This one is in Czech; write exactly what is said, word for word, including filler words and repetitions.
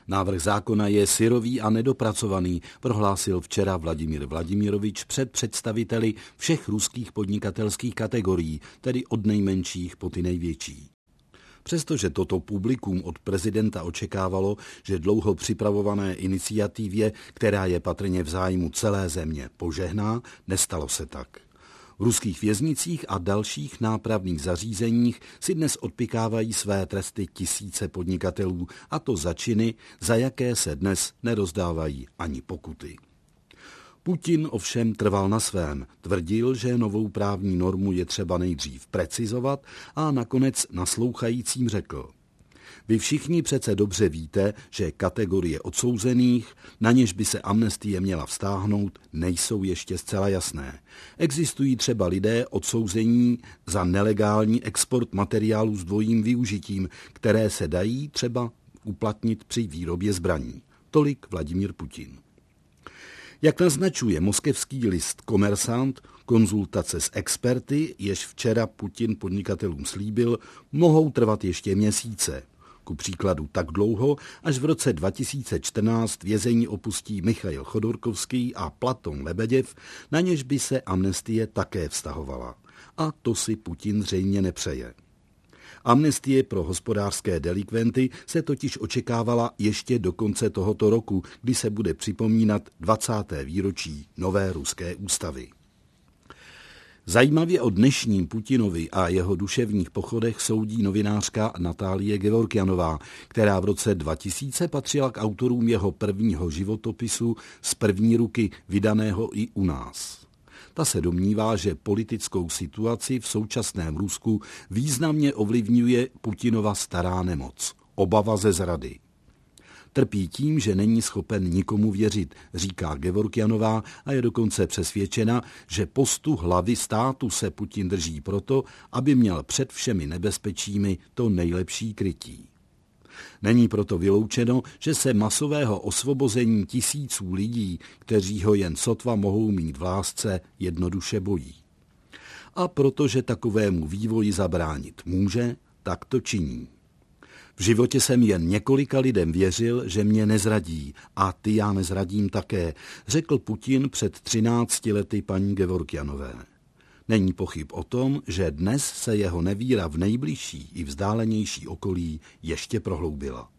Návrh zákona je syrový a nedopracovaný, prohlásil včera Vladimír Vladimirovič před představiteli všech ruských podnikatelských kategorií, tedy od nejmenších po ty největší. Přestože toto publikum od prezidenta očekávalo, že dlouho připravované iniciativě, která je patrně v zájmu celé země, požehná, nestalo se tak. V ruských věznicích a dalších nápravných zařízeních si dnes odpikávají své tresty tisíce podnikatelů, a to za činy, za jaké se dnes nerozdávají ani pokuty. Putin ovšem trval na svém, tvrdil, že novou právní normu je třeba nejdřív precizovat a nakonec naslouchajícím řekl: Vy všichni přece dobře víte, že kategorie odsouzených, na něž by se amnestie měla vztáhnout, nejsou ještě zcela jasné. Existují třeba lidé odsouzení za nelegální export materiálů s dvojím využitím, které se dají třeba uplatnit při výrobě zbraní. Tolik Vladimír Putin. Jak naznačuje moskevský list Komersant, konzultace s experty, jež včera Putin podnikatelům slíbil, mohou trvat ještě měsíce. Ku příkladu tak dlouho, až v roce dva tisíce čtrnáct vězení opustí Michail Chodorkovský a Platon Lebeděv, na něž by se amnestie také vztahovala. A to si Putin zřejmě nepřeje. Amnestie pro hospodářské delikventy se totiž očekávala ještě do konce tohoto roku, kdy se bude připomínat dvacáté výročí nové ruské ústavy. Zajímavě o dnešním Putinovi a jeho duševních pochodech soudí novinářka Natálie Gevorkjanová, která v roce dva tisíce patřila k autorům jeho prvního životopisu z první ruky, vydaného i u nás. Ta se domnívá, že politickou situaci v současném Rusku významně ovlivňuje Putinova stará nemoc, obava ze zrady. Trpí tím, že není schopen nikomu věřit, říká Gevorkjanová, a je dokonce přesvědčena, že postu hlavy státu se Putin drží proto, aby měl před všemi nebezpečími to nejlepší krytí. Není proto vyloučeno, že se masového osvobození tisíců lidí, kteří ho jen sotva mohou mít v lásce, jednoduše bojí. A protože takovému vývoji zabránit může, tak to činí. V životě jsem jen několika lidem věřil, že mě nezradí, a ty já nezradím také, řekl Putin před třinácti lety paní Gevorkjanové. Není pochyb o tom, že dnes se jeho nevíra v nejbližší i vzdálenější okolí ještě prohloubila.